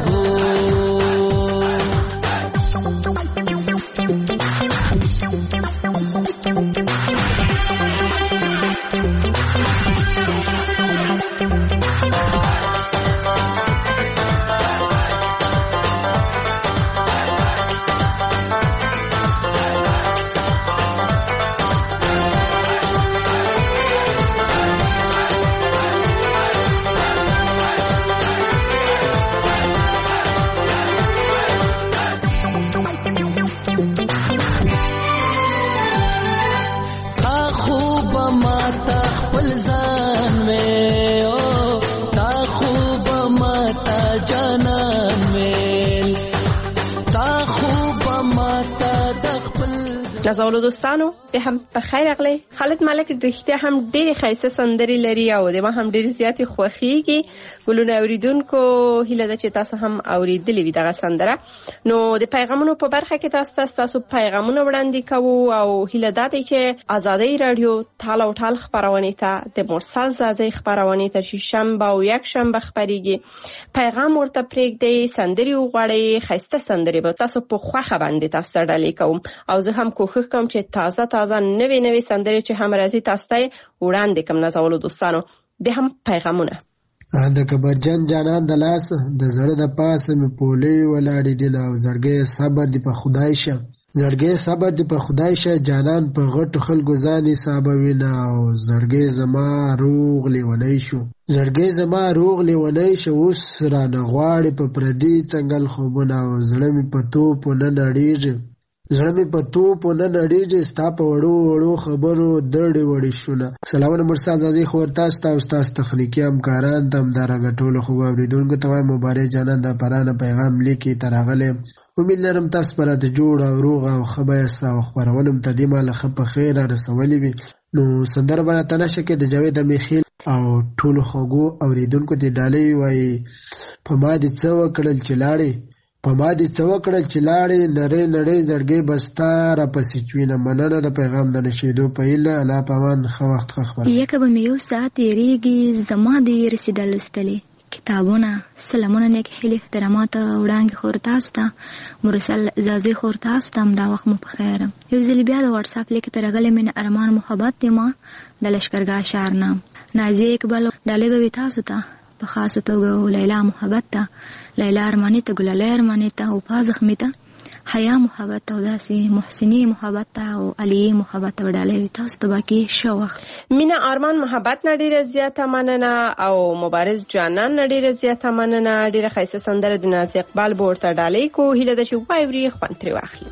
نازولو دوستانو به هم بخیر اغلی خالد ملک رښتیا هم ډېرې ښایسته سندرې لري او د ما هم ډېرې زیاتې خوښیږي. ګلونه اوریدونکو هیله ده چې تاسو هم اوریدلې وي دغه سندره. نو د پیغامونو په برخه کې تاسو پیغامونه وړاندې کوو او هیله ده چې آزادۍ رادیو تال او ټال خپرونې ته د مرسل زازۍ خپرونې ته چې شنبه او یک شنبه خپریږي پیغام ورته پرېږدئ سندرې وغواړئ ښایسته سندرې به تاسو په خوښه باندې تاسو ته ډالۍ کوم او زه هم کوښښ کوم چې تازه نوې سندرې چې هم راځي تاسو ته وړاندې کوم. نازولو دوستانو به هم پیغامونه د کبرجن جانان د لاس د زړه د پاسه مې پولې ولاړې دي او زړګې صبر دی په خدای شه زړګې صبر دی په خدای شه جانان په غټو خلکو ځان حساب وینا او زړګې زما روغ لیونی شو زړګې زما روغ لیونی شو اوس را نغواړي په پردي څنګل خوبونه او زړه مې په توپ نه نړیږي زړه مې په توپ نه نړیږي ستا په وړو خبرو دړې وړې شونه. سلامونه مرسل زازۍ خور تاسو ته او ستاسو تخنیکي همکاران ته همدارنګه ټولو خوږو اورېدونکو ته وایم مبارک جانان د پرانه پیغام لیکي ته راغلی امید لرم تاسو به راته جوړ او روغ او ښه بیاست او خپرونه م ته دې مهاله ښه په خیر رسولې وي. نو سندره به راته نشه کې د جاوید امیخیل او ټولو خوږو اورېدونکو ته ډالۍ وایي په ما دې څه وکړل چې لاړې په ما دې څه وکړل چې لاړې نړۍ زړګۍ بستا را پسې چوینه. مننه د پیغام د نشیدو په هیله الله پامان ښه وخت ښه خبره یکه به مې یو ساعت تېرېږي زما دې رسېدل لوستلې کتابونه سلامونه نیک هیلې احترامات وړاندې خور تاسو ته مرسل زازۍ خور تاسو ته همدا وخت مو په خیر. یو ځل بیا د واتساپ لیک ته راغلی مینه ارمان محبت دی ما د لشکرګاه ښار نه نازیه اقبال ډالۍ به وي تاسو ته په خاصه توګه لیلا محبت ته لیلا ارماني ته ګلالۍ ارماني ته او پا زخمي ته حیا محبت ته او داسې محسني محبت ته او علی محبت ته ډالۍ وي تاسو ته باقي ښه وخت. مینا ارمان محبت نه ډېره زیاته مننه او مبارز جانان نه ډېره زیاته مننه. ډېره ښایسته سندره د نازیه اقبال به ورته ډالۍ کو هیله ده چې واوري خوند ترې واخلي.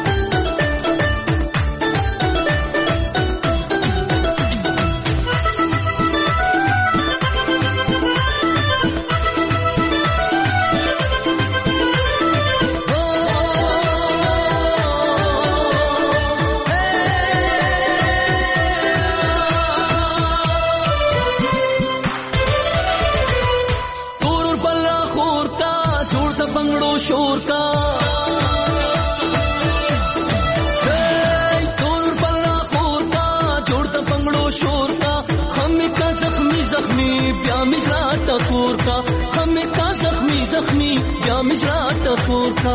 शोर का तोर पल्ला खोर का जोड़ता पंगड़ो शोर का हमें का जख्मी प्या मिजरा टकोर का हमें का जख्मी प्या मिजरा टकोर का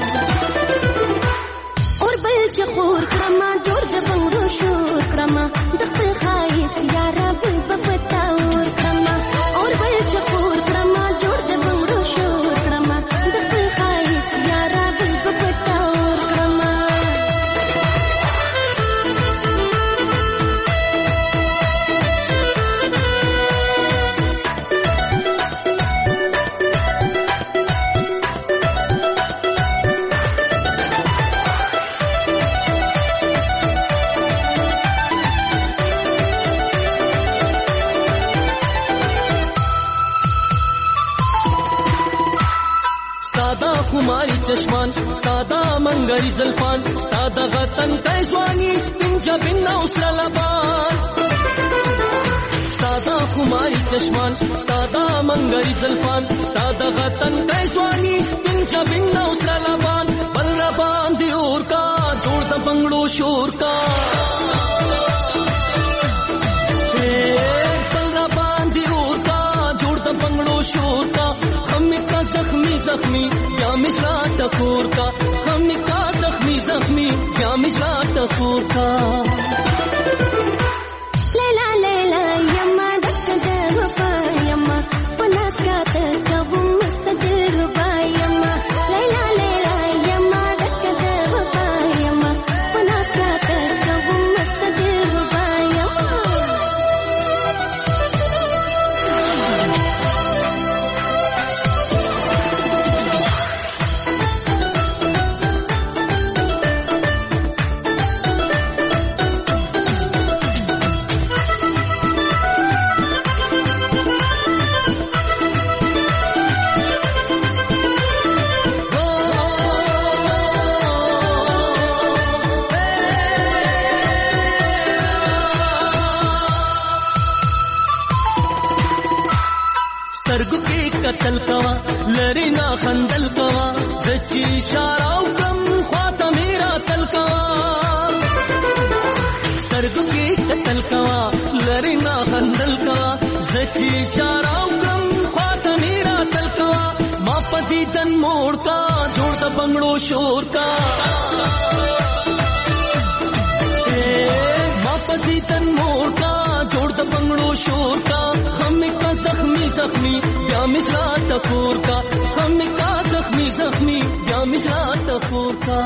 और बल चकोर क्रमा जोड़ द पंगड़ो शोर क्रमा दखल खाइस यारा बुल बपता और क्रमा और बल चकोर क्रमा जोड़ द पंगड़ो शोर क्रमा چشمان ستادا منګری زلفان ستادا غتن کای ځواني سپین جبین او سره لبان ستادا خماري چشمان ستادا منګری زلفان ستادا غتن کای ځواني سپین جبین او سره لبان بل ربان دی اور کا جوړ د بنگلو شور کا شور کا ہم کا زخمی زخمی یا مشرا ٹکور کا ہم کا زخمی زخمی یا مشرا ٹکور کا لیلا لیلا یما دک دغه یما پناس کا تکوم مستدر با یما لیلا لیلا یما دک دغه یما پناس کا تکوم مستدر با یما سترګو کې قتل کوا لری نا خندل کوا زچی اشاره وکم خواته میرا تل کوا سترګو کې قتل کوا لری نا خندل کوا زچی اشاره وکم خواته میرا تل کوا ما پدی تن موړ کا جوړ د بنگړو شور کا ما پدی تن موړ کا جوړ د بنگړو شور کا ہم کا زخمی زخمی یا مشرا ٹکور کا ہم کا زخمی زخمی یا مشرا ٹکور کا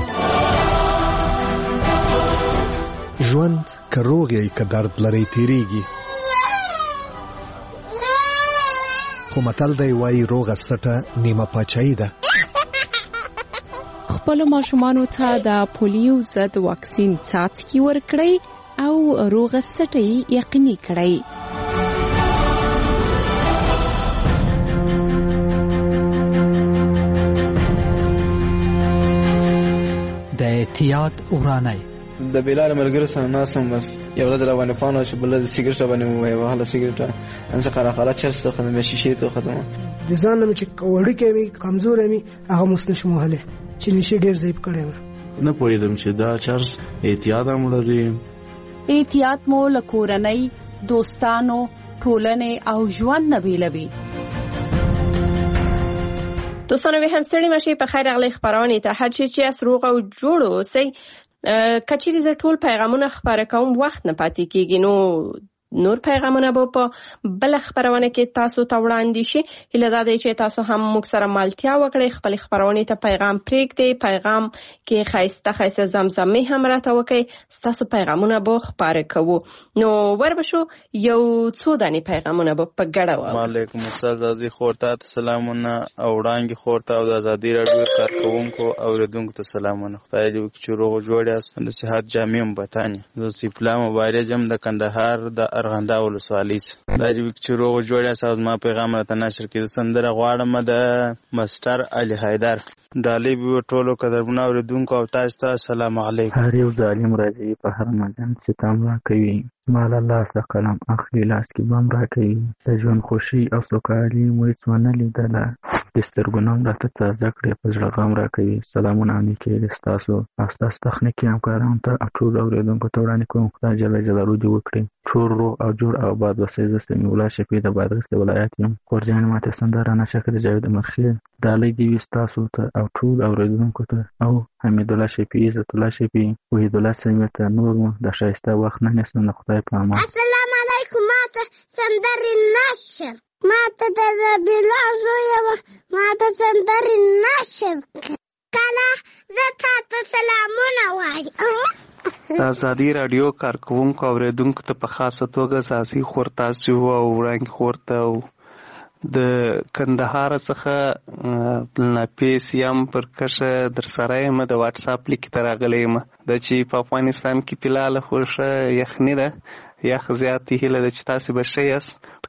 ژوند که روغ یې که درد لري تیریږي خو متل دی وایي روغه سټه نیمه پاچاهي ده خپلو ماشومانو ته د پولیو ضد واکسین څاڅکي ورکړئ او روغه سټه یې یقیني کړئ. د احتیاط ورانه د بلال ملګرو سره ناسم بس یو ورځ را باندې پانو چې بل د سیګریټ باندې مو وهله سیګریټ انسه خلا چرسته خدمه شیشه ته خدمه د ځان چې وړي کې کمزور مې هغه مسنش موهله چې نشي ډیر ضعیف کړي نه پوهیدم چې دا چرس احتیاط هم لري. احتیاط مو لکورنۍ دوستانو ټولنې او ژوند نه بیلوي. دوستانو به همستړي مشي په خیر اغلی خبرونه ته هر چی چې روغ او جوړ اوسئ. کچېری ز ټول پیغامونه خبره کوم وخت نه پاتې کیږي نو نور پیغامونه به په بل خبرونه کې تاسو ته وړاندې شي. هله دا دی چې تاسو هم موږ سره مالتیا وکړئ خپل خبرونه ته پیغام پرېږدئ پیغام کې خایسته زمزمه هم راته وکړئ تاسو پیغامونه به خبره کوو. نو وربشو یو څو دانی پیغامونه به په ګډه وو. وعلیکم استاد عزیز خورته سلامونه او وړاندې خورته او د آزادۍ رادیو کارکونکو او ردونکو ته سلامونه. خدای دې وکړي چې روغ جوړ یاست د صحت جامع بتانی زه سپلا مبارز هم د کندهار د ارغنده ولسوالۍ دا دې وکړي چې روغ جوړ یاست. ما پیغام راته نشر کړي سندره غواړم د مستر علي حیدر دالی به ټولو قدرمنو اوریدونکو او تاسو ته السلام علیکم. هر یو ظالم راځي په هر مزن ستم را کوي مال الله څخه قلم اخلي لاس کې بم را کوي د ژوند خوشي او سوکالي مو هیڅ ونه لیدله د سترګونم راته تازه کړې په زړه غم را کوي. سلامونه نیکې ستاسو او ستاسو تخنیکي همکارانو ته او ټولو اوریدونکو ته وړاندې کوم خدای جل جلاله دې وکړي ټول روغ او جوړ او آباد اوسئ. زه سمیع الله شفیع د بادغیس ولایت یم. غورجان ماته سندره نشه کړې جاوید مرخی ډالۍ دې وي ستاسو ته او ټول اوریدونکو ته او حمید الله شفیع عزت الله شفیع وحید الله سمیع ته نور مو د ښایسته وخت نه نیسم د خدای په امان. السلام علیکم ماته سندرې نشر ماته د زبیلا زویه ماته سندرې نشر کله زه تاته سلامونه وایم. د ازادي رادیو کارکونکو اوریدونکو ته په خاصه توګه ساسي خورتاسي او وړاندې خورته او د کندهار څخه ناپیس یم پر کشه در سره یم د واتس اپ لیک ته راغلی یم د چې په افغانستان کې فلال خوښه یخني ده یخ زیاتې هیله ده چې تاسې به ښه یاست.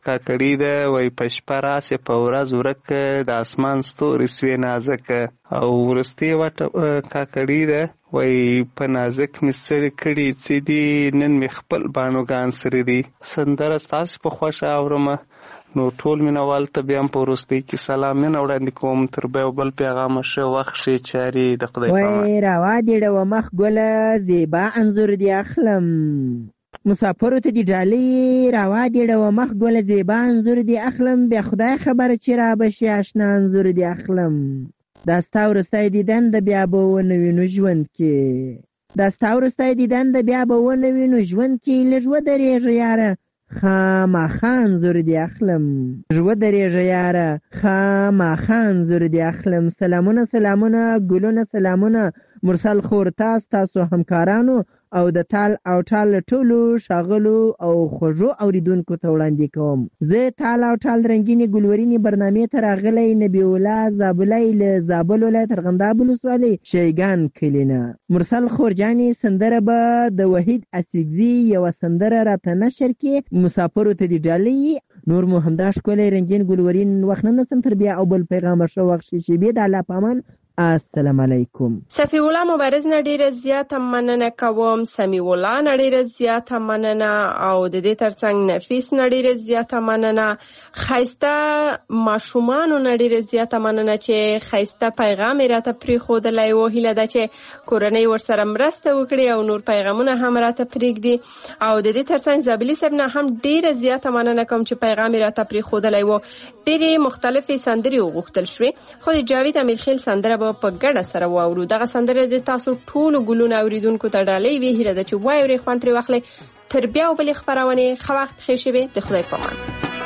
کاکړي ده وایي په شپه راسې په ورځ ورکه د اسمان ستوري سوې نازکه. او وروستۍ کاکړي ده وایي په نازک مې ستړي کړي څه دي نن مې خپل بانوګان سره دي. سندره ستاسې په خوښه اورمه. نو ټول مینوال ته بیا هم په وروستۍ کې سلامونه وړاندې کوم. تر بیا یو بل پیغامه ښه وخت ښې چارې د خدای په امان. وایي راوا دې ډوه مخ ګله زیبا انځور دې اخلم، مسافرو ته دې ډالۍ راوا دې ډوه مخ ګله زیبا انځور دې اخلم، بیا خدای خبره چې را به شي اشنا انځور دې اخلم. دا ستا وروستی دیدن د بیا به ونه وینو ژوند کې، دا ستا وروستی دیدن د بیا به ونه وینو ژوند کې. لږ ودرېږه یاره خامخا انځور دې اخلم، لږ ودرېږه یاره خامخا انځور دې اخلم. سلامونه سلامونه ګلونه سلامونه مرسل خور تاسو همکارانو او د تال او ټال ټولو ښاغلو او خوږو اوریدونکو ته وړاندې کوم. زه تال او ټال رنګینې ګلورینې برنامې ته راغلی نبی الله زابلی له زابل ولایت ارغنداب ولسوالۍ شیګان کلي نه. مرسل خورجانې سندره به د وحید اسیګزي یوه سندره راته نشر کې مسافرو ته دې ډالۍ. نور مو همدا ښکلی رنګین ګلورین وخت نه نسم تر بیا او بل پیغامه ښه وخت شي. شیبې د الله په امان. السلام علیکم. صفی الله مبارز نه ډیره زیاته مننه کوم. سمیع الله نه ډیره زیاته مننه او د دې ترڅنګ نفیس نه ډیره زیاته مننه. خیسته ماشومانو نه ډیره زیاته مننه چې خیسته پیغام راته پرېښودلی و. هیله ده چې کورنۍ ورسره مرسته وکړي او نور پیغامونه هم راته پرېږدي. او د دې ترڅنګ زابلي صاحب نه هم ډیره زیاته مننه کوم چې پیغام راته پرېښودلی و. ډیرې مختلفې سندرې وغوښتل شوې خو د جاوید امیرخیل سندره په ګډه سره واورو. دغه سندره د تاسو ټولو ګلونو اوریدونکو ته ډالۍ وي. هیله ده چې واورئ، خوند ترې واخلئ. تر بیا او بلې خپرونې ښه وخت ښې شېبې د خدای په امان.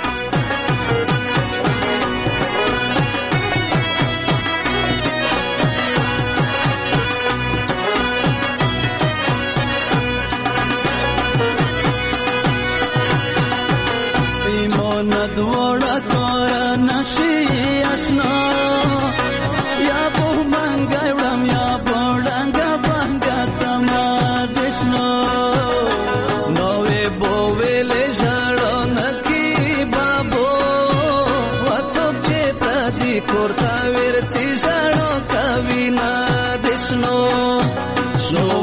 ایمان دوړه کار نشي آشنا یا په منګا وړم یا بوډنګا بنګا سما دښنو نوې بوویلې ژړو نکی بابو وڅوک چې پردي کورته ورڅي ژړو کوي نه دښنو شو